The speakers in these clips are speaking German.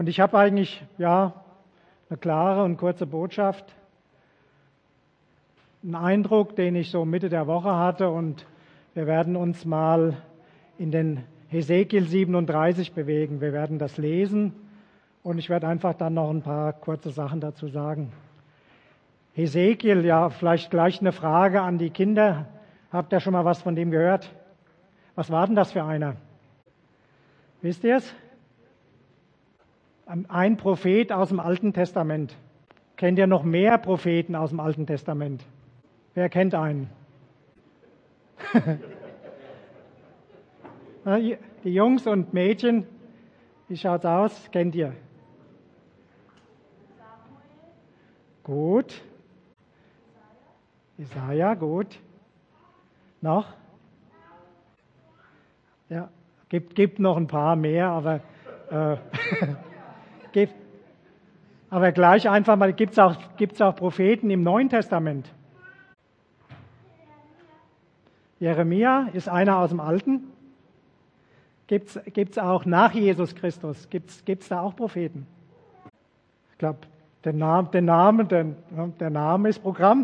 Und ich habe eigentlich eine klare und kurze Botschaft, einen Eindruck, den ich so Mitte der Woche hatte, und wir werden uns mal in den Hesekiel 37 bewegen. Wir werden das lesen und ich werde einfach dann noch ein paar kurze Sachen dazu sagen. Hesekiel, vielleicht gleich eine Frage an die Kinder. Habt ihr schon mal was von dem gehört? Was war denn das für einer? Wisst ihr es? Ein Prophet aus dem Alten Testament. Kennt ihr noch mehr Propheten aus dem Alten Testament? Wer kennt einen? Die Jungs und Mädchen, wie schaut's aus? Kennt ihr? Gut. Jesaja, gut. Noch? Ja, gibt noch ein paar mehr, aber aber gleich einfach mal, gibt's auch Propheten im Neuen Testament? Jeremia ist einer aus dem Alten. Gibt's auch nach Jesus Christus? Gibt's da auch Propheten? Ich glaube, der Name ist Programm.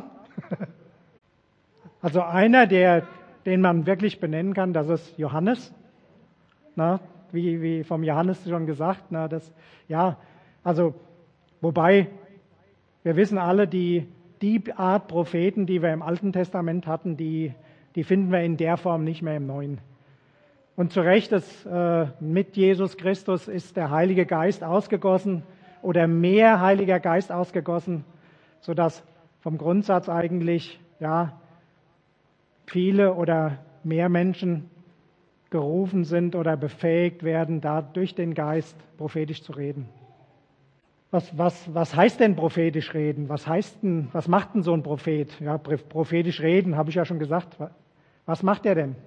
Also einer, den man wirklich benennen kann, das ist Johannes. Wie vom Johannes schon gesagt. Wobei, wir wissen alle, die Art Propheten, die wir im Alten Testament hatten, die finden wir in der Form nicht mehr im Neuen. Und zu Recht, mit Jesus Christus ist der Heilige Geist ausgegossen oder mehr Heiliger Geist ausgegossen, sodass vom Grundsatz eigentlich viele oder mehr Menschen gerufen sind oder befähigt werden, da durch den Geist prophetisch zu reden. Was heißt denn prophetisch reden? Was macht denn so ein Prophet? Ja, prophetisch reden, habe ich ja schon gesagt. Was macht er denn?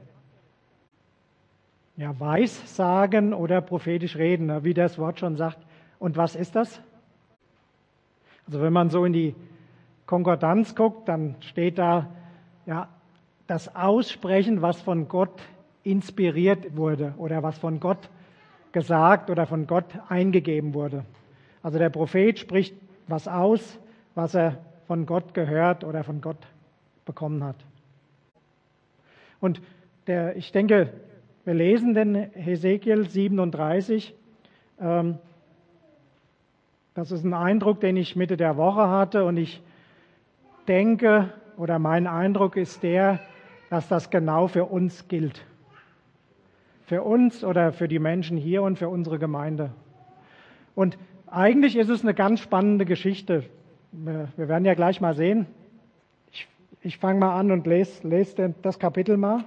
Ja, Weissagen oder prophetisch reden, wie das Wort schon sagt. Und was ist das? Also wenn man so in die Konkordanz guckt, dann steht da, das Aussprechen, was von Gott inspiriert wurde oder was von Gott gesagt oder von Gott eingegeben wurde. Also der Prophet spricht was aus, was er von Gott gehört oder von Gott bekommen hat. Und ich denke, wir lesen den Hesekiel 37. Das ist ein Eindruck, den ich Mitte der Woche hatte, und ich denke, oder mein Eindruck ist dass das genau für uns gilt. Für uns oder für die Menschen hier und für unsere Gemeinde. Und eigentlich ist es eine ganz spannende Geschichte. Wir werden ja gleich mal sehen. Ich fange mal an und lese das Kapitel mal.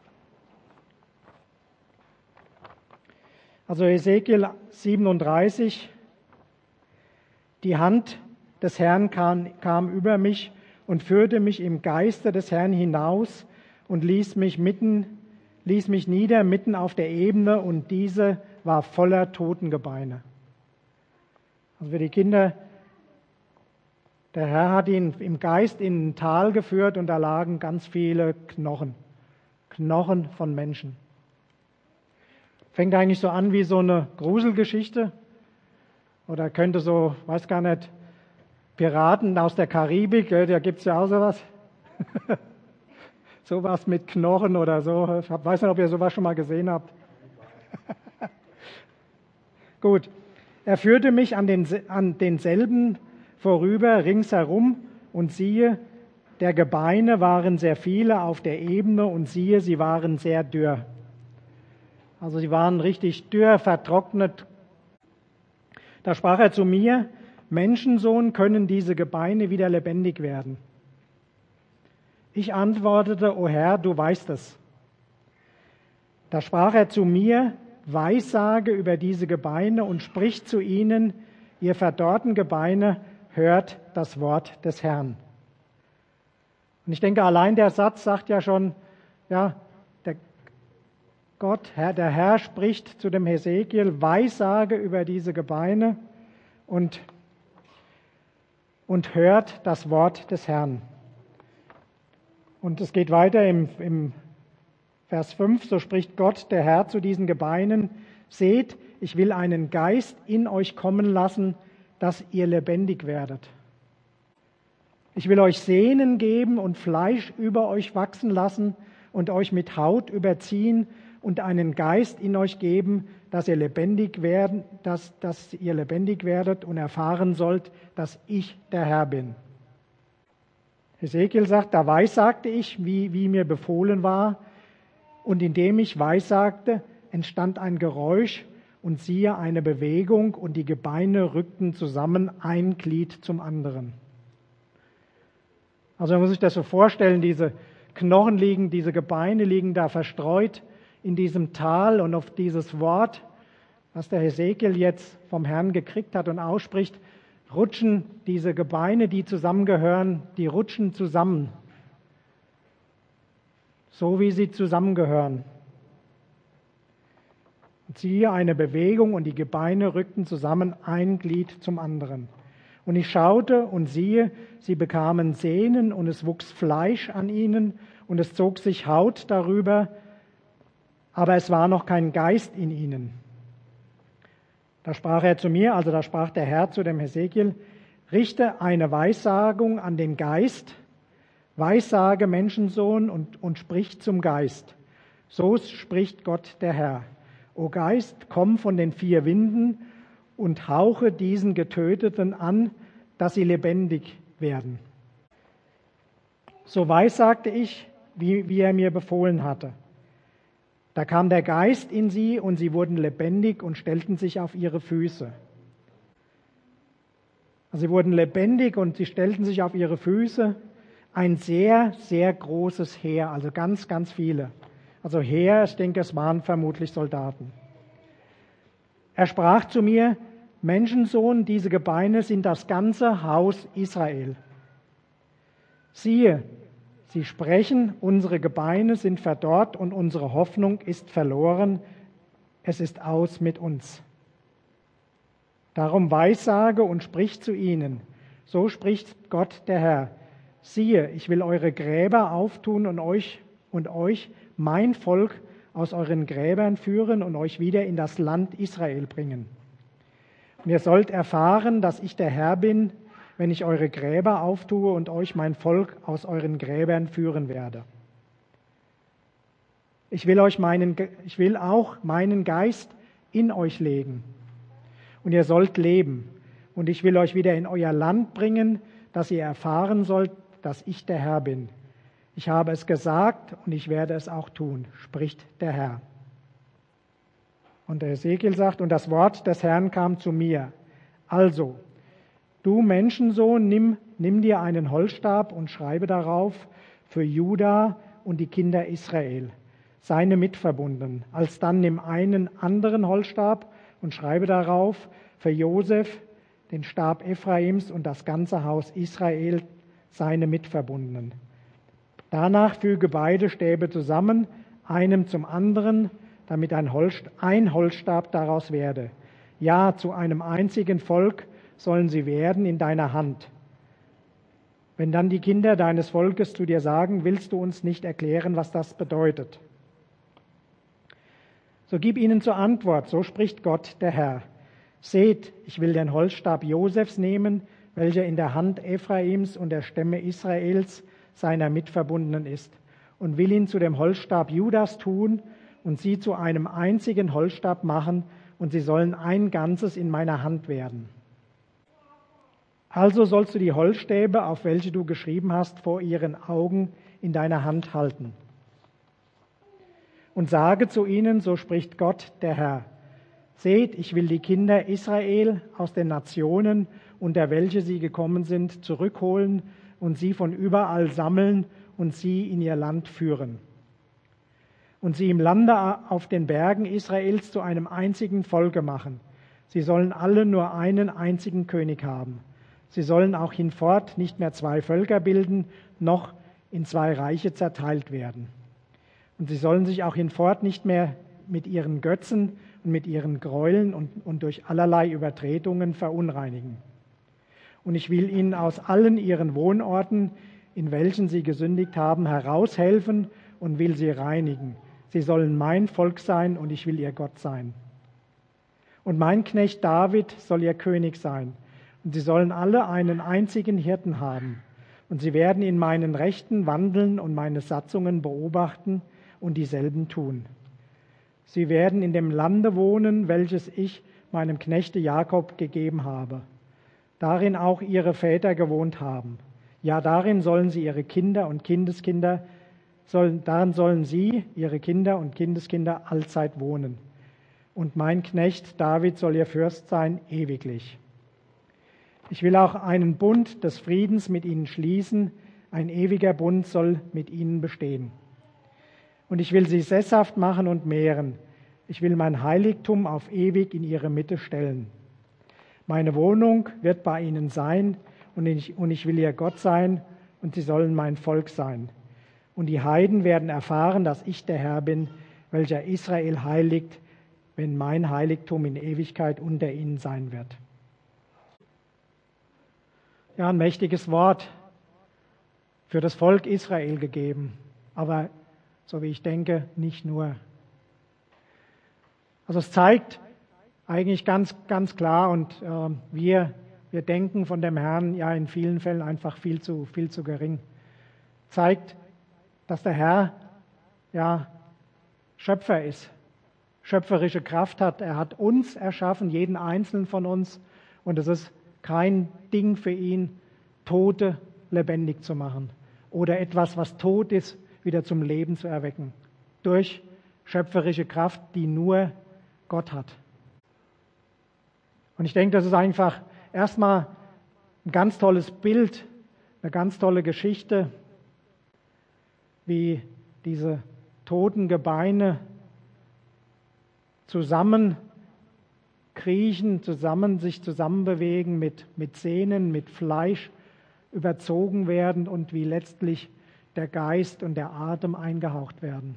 Also Hesekiel 37. Die Hand des Herrn kam über mich und führte mich im Geiste des Herrn hinaus und ließ mich nieder mitten auf der Ebene, und diese war voller Totengebeine. Also für die Kinder, der Herr hat ihn im Geist in ein Tal geführt und da lagen ganz viele Knochen von Menschen. Fängt eigentlich so an wie so eine Gruselgeschichte oder könnte so, weiß gar nicht, Piraten aus der Karibik, da gibt es ja auch sowas. Sowas mit Knochen oder so. Ich weiß nicht, ob ihr sowas schon mal gesehen habt. Gut. Er führte mich an denselben vorüber, ringsherum, und siehe, der Gebeine waren sehr viele auf der Ebene, und siehe, sie waren sehr dürr. Also sie waren richtig dürr, vertrocknet. Da sprach er zu mir: Menschensohn, können diese Gebeine wieder lebendig werden? Ich antwortete: O Herr, du weißt es. Da sprach er zu mir: Weissage über diese Gebeine und sprich zu ihnen: Ihr verdorrten Gebeine, hört das Wort des Herrn. Und ich denke, allein der Satz sagt ja schon, der Herr spricht zu dem Hesekiel: Weissage über diese Gebeine und hört das Wort des Herrn. Und es geht weiter im Vers 5, so spricht Gott, der Herr, zu diesen Gebeinen: Seht, ich will einen Geist in euch kommen lassen, dass ihr lebendig werdet. Ich will euch Sehnen geben und Fleisch über euch wachsen lassen und euch mit Haut überziehen und einen Geist in euch geben, dass ihr lebendig werdet und erfahren sollt, dass ich der Herr bin. Hesekiel sagt, da weissagte ich, wie mir befohlen war, und indem ich weissagte, entstand ein Geräusch und siehe eine Bewegung und die Gebeine rückten zusammen, ein Glied zum anderen. Also man muss sich das so vorstellen, diese Knochen liegen, diese Gebeine liegen da verstreut in diesem Tal und auf dieses Wort, was der Hesekiel jetzt vom Herrn gekriegt hat und ausspricht, rutschen diese Gebeine, die zusammengehören, die rutschen zusammen, so wie sie zusammengehören. Und siehe eine Bewegung und die Gebeine rückten zusammen, ein Glied zum anderen. Und ich schaute und siehe, sie bekamen Sehnen und es wuchs Fleisch an ihnen und es zog sich Haut darüber, aber es war noch kein Geist in ihnen. Da sprach er zu mir, also da sprach der Herr zu dem Hesekiel, richte eine Weissagung an den Geist, weissage Menschensohn und sprich zum Geist. So spricht Gott der Herr. O Geist, komm von den 4 Winden und hauche diesen Getöteten an, dass sie lebendig werden. So weissagte ich, wie er mir befohlen hatte. Da kam der Geist in sie und sie wurden lebendig und stellten sich auf ihre Füße. Also sie wurden lebendig und sie stellten sich auf ihre Füße. Ein sehr, sehr großes Heer, also ganz, ganz viele. Also Heer, ich denke, es waren vermutlich Soldaten. Er sprach zu mir, Menschensohn, diese Gebeine sind das ganze Haus Israel. Siehe, sie sprechen, unsere Gebeine sind verdorrt und unsere Hoffnung ist verloren. Es ist aus mit uns. Darum weissage und sprich zu ihnen. So spricht Gott der Herr. Siehe, ich will eure Gräber auftun und euch, mein Volk, aus euren Gräbern führen und euch wieder in das Land Israel bringen. Und ihr sollt erfahren, dass ich der Herr bin, wenn ich eure Gräber auftue und euch mein Volk aus euren Gräbern führen werde. Ich will auch meinen Geist in euch legen. Und ihr sollt leben. Und ich will euch wieder in euer Land bringen, dass ihr erfahren sollt, dass ich der Herr bin. Ich habe es gesagt und ich werde es auch tun, spricht der Herr. Und der Hesekiel sagt, und das Wort des Herrn kam zu mir. Also, du Menschensohn, nimm dir einen Holzstab und schreibe darauf für Juda und die Kinder Israel, seine Mitverbunden. Alsdann nimm einen anderen Holzstab und schreibe darauf für Josef, den Stab Ephraims und das ganze Haus Israel, seine Mitverbundenen. Danach füge beide Stäbe zusammen, einem zum anderen, damit ein Holzstab daraus werde. Ja, zu einem einzigen Volk sollen sie werden in deiner Hand. Wenn dann die Kinder deines Volkes zu dir sagen, willst du uns nicht erklären, was das bedeutet? So gib ihnen zur Antwort, so spricht Gott, der Herr. Seht, ich will den Holzstab Josefs nehmen, welcher in der Hand Ephraims und der Stämme Israels, seiner Mitverbundenen ist, und will ihn zu dem Holzstab Judas tun und sie zu einem einzigen Holzstab machen, und sie sollen ein Ganzes in meiner Hand werden. Also sollst du die Holzstäbe, auf welche du geschrieben hast, vor ihren Augen in deiner Hand halten. Und sage zu ihnen, so spricht Gott, der Herr, seht, ich will die Kinder Israel aus den Nationen, unter welche sie gekommen sind, zurückholen und sie von überall sammeln und sie in ihr Land führen. Und sie im Lande auf den Bergen Israels zu einem einzigen Volke machen. Sie sollen alle nur einen einzigen König haben. Sie sollen auch hinfort nicht mehr 2 Völker bilden, noch in 2 Reiche zerteilt werden. Und sie sollen sich auch hinfort nicht mehr mit ihren Götzen und mit ihren Gräueln und durch allerlei Übertretungen verunreinigen. Und ich will ihnen aus allen ihren Wohnorten, in welchen sie gesündigt haben, heraushelfen und will sie reinigen. Sie sollen mein Volk sein und ich will ihr Gott sein. Und mein Knecht David soll ihr König sein. Und sie sollen alle einen einzigen Hirten haben. Und sie werden in meinen Rechten wandeln und meine Satzungen beobachten und dieselben tun. Sie werden in dem Lande wohnen, welches ich meinem Knechte Jakob gegeben habe, darin auch ihre Väter gewohnt haben. Ja, darin sollen sie ihre Kinder und Kindeskinder, darin sollen sie, ihre Kinder und Kindeskinder allzeit wohnen. Und mein Knecht David soll ihr Fürst sein, ewiglich. Ich will auch einen Bund des Friedens mit ihnen schließen, ein ewiger Bund soll mit ihnen bestehen. Und ich will sie sesshaft machen und mehren. Ich will mein Heiligtum auf ewig in ihre Mitte stellen. Meine Wohnung wird bei ihnen sein und ich will ihr Gott sein und sie sollen mein Volk sein. Und die Heiden werden erfahren, dass ich der Herr bin, welcher Israel heiligt, wenn mein Heiligtum in Ewigkeit unter ihnen sein wird. Ja, ein mächtiges Wort für das Volk Israel gegeben, aber so wie ich denke, nicht nur. Also es zeigt eigentlich ganz klar und wir denken von dem Herrn ja in vielen Fällen einfach viel zu gering. Zeigt, dass der Herr ja Schöpfer ist, schöpferische Kraft hat. Er hat uns erschaffen, jeden einzelnen von uns, und es ist kein Ding für ihn, Tote lebendig zu machen oder etwas, was tot ist, wieder zum Leben zu erwecken. Durch schöpferische Kraft, die nur Gott hat. Und ich denke, das ist einfach erstmal ein ganz tolles Bild, eine ganz tolle Geschichte, wie diese toten Gebeine zusammen kriechen, sich zusammenbewegen, mit Sehnen, mit Fleisch überzogen werden und wie letztlich der Geist und der Atem eingehaucht werden.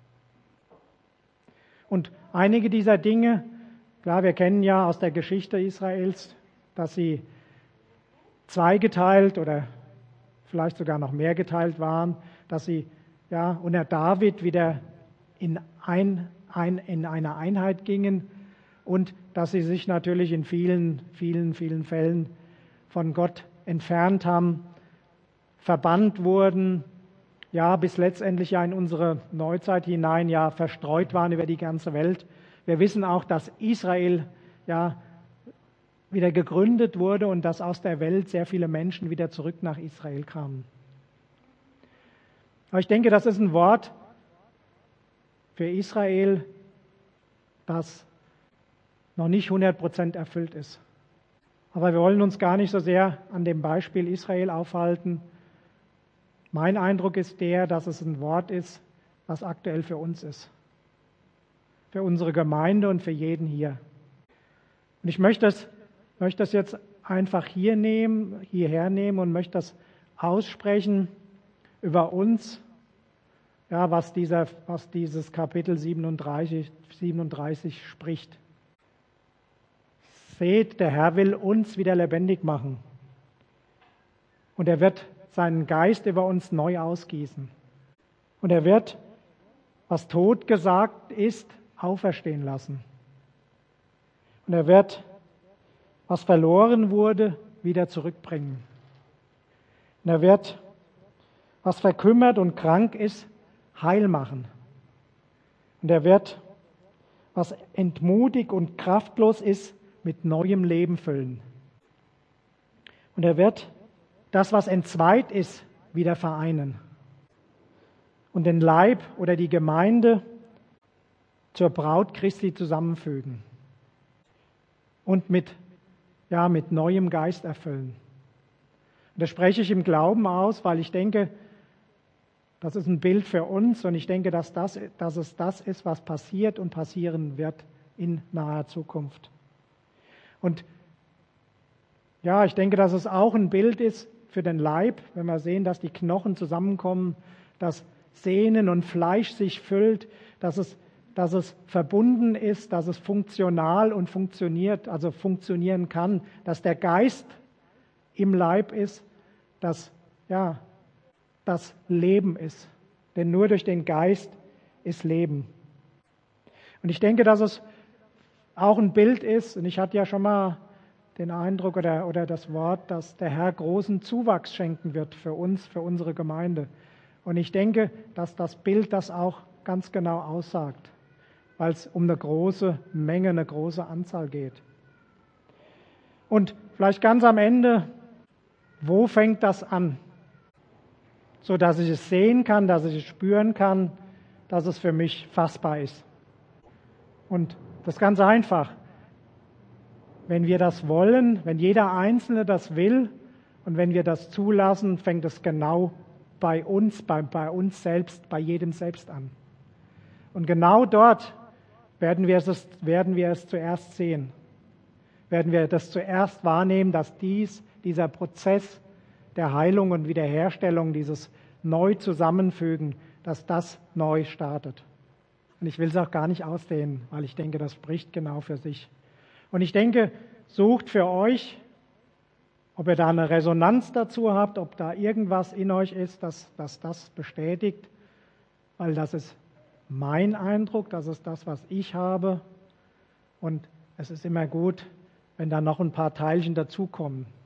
Und einige dieser Dinge, klar, wir kennen ja aus der Geschichte Israels, dass sie zweigeteilt oder vielleicht sogar noch mehr geteilt waren, dass sie ja unter David wieder in eine Einheit gingen und dass sie sich natürlich in vielen Fällen von Gott entfernt haben, verbannt wurden, ja, bis letztendlich ja in unsere Neuzeit hinein ja verstreut waren über die ganze Welt. Wir wissen auch, dass Israel ja wieder gegründet wurde und dass aus der Welt sehr viele Menschen wieder zurück nach Israel kamen. Aber ich denke, das ist ein Wort für Israel, das noch nicht 100% erfüllt ist. Aber wir wollen uns gar nicht so sehr an dem Beispiel Israel aufhalten. Mein Eindruck ist der, dass es ein Wort ist, was aktuell für uns ist. Für unsere Gemeinde und für jeden hier. Und ich möchte das jetzt einfach hierher nehmen und möchte das aussprechen über uns, ja, was dieses Kapitel 37 spricht. Seht, der Herr will uns wieder lebendig machen. Und er wird seinen Geist über uns neu ausgießen. Und er wird, was tot gesagt ist, auferstehen lassen. Und er wird, was verloren wurde, wieder zurückbringen. Und er wird, was verkümmert und krank ist, heil machen. Und er wird, was entmutigt und kraftlos ist, mit neuem Leben füllen. Und er wird das, was entzweit ist, wieder vereinen. Und den Leib oder die Gemeinde zur Braut Christi zusammenfügen. Und mit neuem Geist erfüllen. Und das spreche ich im Glauben aus, weil ich denke, das ist ein Bild für uns und ich denke, dass es das ist, was passiert und passieren wird in naher Zukunft. Und ja, ich denke, dass es auch ein Bild ist für den Leib, wenn wir sehen, dass die Knochen zusammenkommen, dass Sehnen und Fleisch sich füllt, dass es verbunden ist, dass es funktional und funktioniert, also funktionieren kann, dass der Geist im Leib ist, dass das Leben ist. Denn nur durch den Geist ist Leben. Und ich denke, dass es auch ein Bild ist, und ich hatte ja schon mal den Eindruck oder das Wort, dass der Herr großen Zuwachs schenken wird für uns, für unsere Gemeinde. Und ich denke, dass das Bild das auch ganz genau aussagt, weil es um eine große Menge, eine große Anzahl geht. Und vielleicht ganz am Ende, wo fängt das an? So dass ich es sehen kann, dass ich es spüren kann, dass es für mich fassbar ist. Und das ist ganz einfach. Wenn wir das wollen, wenn jeder Einzelne das will und wenn wir das zulassen, fängt es genau bei uns selbst, bei jedem selbst an. Und genau dort werden wir es zuerst sehen. Werden wir das zuerst wahrnehmen, dass dieser Prozess der Heilung und Wiederherstellung, dieses Neu-Zusammenfügen, dass das neu startet. Und ich will es auch gar nicht ausdehnen, weil ich denke, das spricht genau für sich. Und ich denke, sucht für euch, ob ihr da eine Resonanz dazu habt, ob da irgendwas in euch ist, das bestätigt, weil das ist mein Eindruck, das ist das, was ich habe. Und es ist immer gut, wenn da noch ein paar Teilchen dazukommen.